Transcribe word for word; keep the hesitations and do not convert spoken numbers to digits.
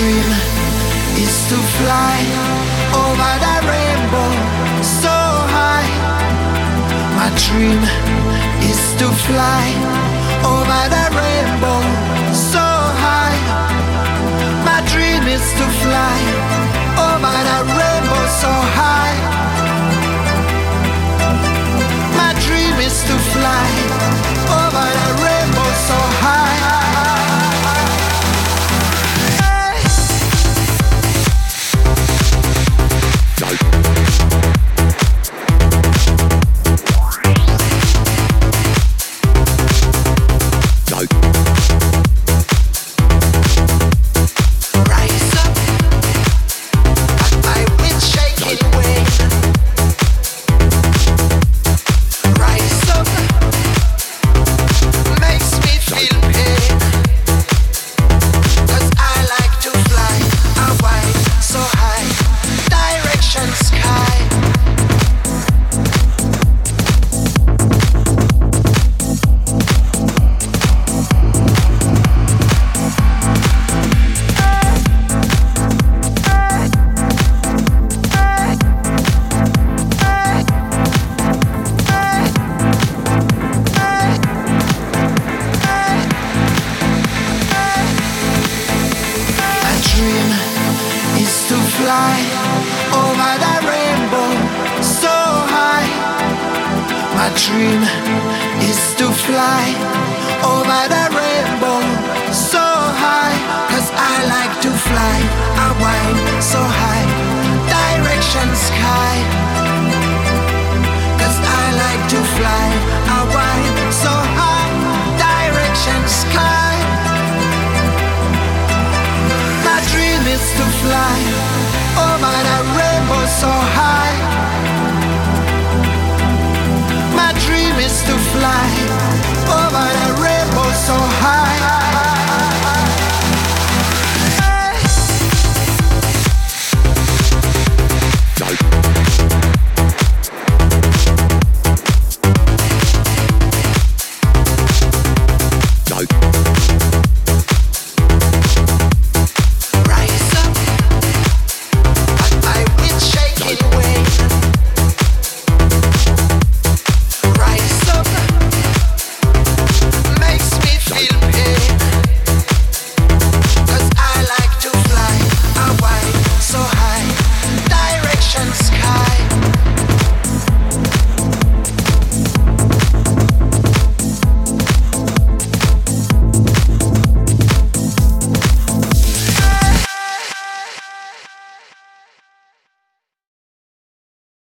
dream is to fly over the rainbow so high. My dream is to fly over the rainbow so high. My dream is to fly over the rainbow so high. My dream is to fly over the rainbow so high. Fly over the rainbow so high.